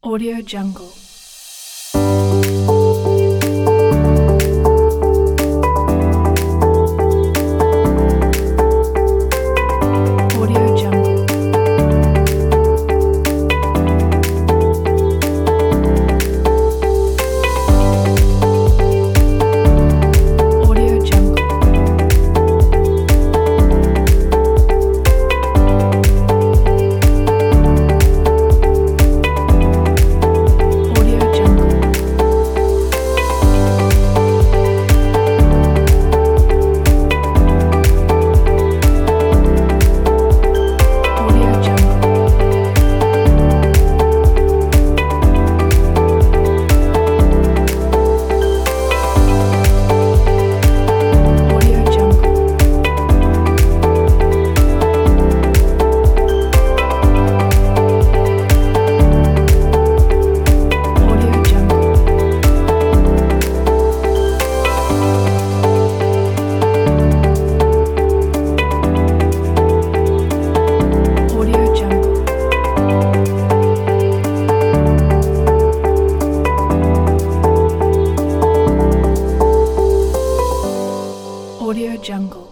Audio Jungle. Audio Jungle. Audio Jungle. Audio Jungle. Audio Jungle. Audio Jungle. Audio Jungle. Audio Jungle. Audio Jungle.